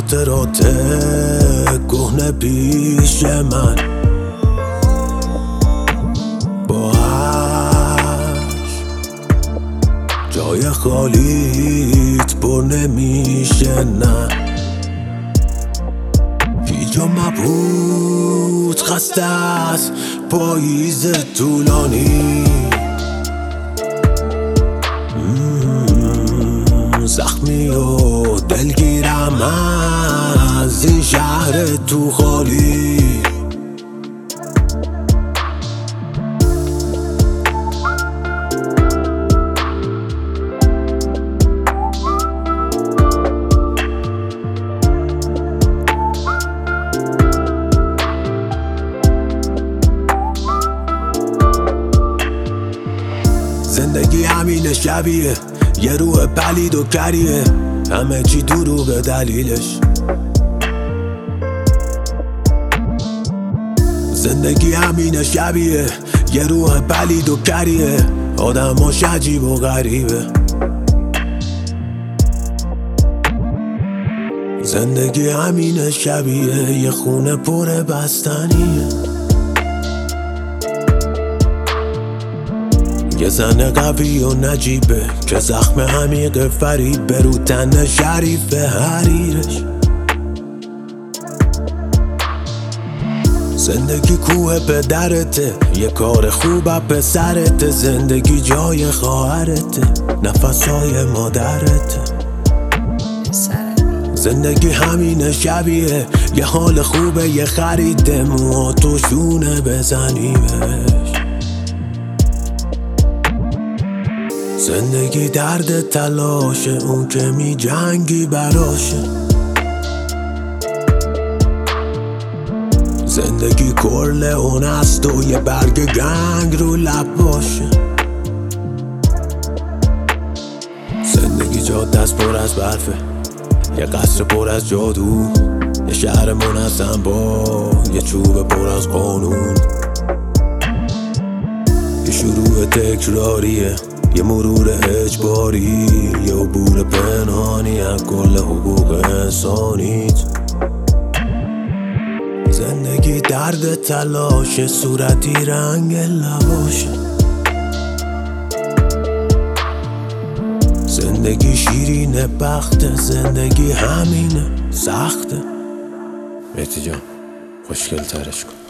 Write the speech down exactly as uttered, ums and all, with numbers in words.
خاطرات کهنه پیش من با جای خالیت پر نمیشه نه هیچ مبهوت خسته است پاییز طولانی زخمی و دلگیرم از این شهر تو خالی زندگی همین شبیه یه روح پلید و کریه همه چی دروغه دلیلش زندگی همین شبیه یه روح پلید و کریه آدماش عجیب و غریبه زندگی همین شبیه یه خونه پر بستنیه یه زن قوی و نجیبه که زخم عمیق فریبه رو تن شریف حریرش زندگی کوه پدرته یه کار خوبه پسرته زندگی جای خواهرته نفسای مادرته زندگی همین شبیه یه حال خوبه یه خریده موها تو شونه بزنیمش زندگی درد تلاشه اون که می جنگی براشه زندگی کرله اون است و یه برگ گنگ رو لب باشه زندگی جاده است پر از برفه یه قصر پر از جادو یه شهر منظم با یه چوب پر از قانون یه شروع تکراریه یه مرور اجباری یه عبور پنهانی از کل حقوق انسانیت زندگی درد تلاشه صورتی رنگ لباشه زندگی شیرین بخته زندگی همینه سخته مهدی جان خوشگل ترش کن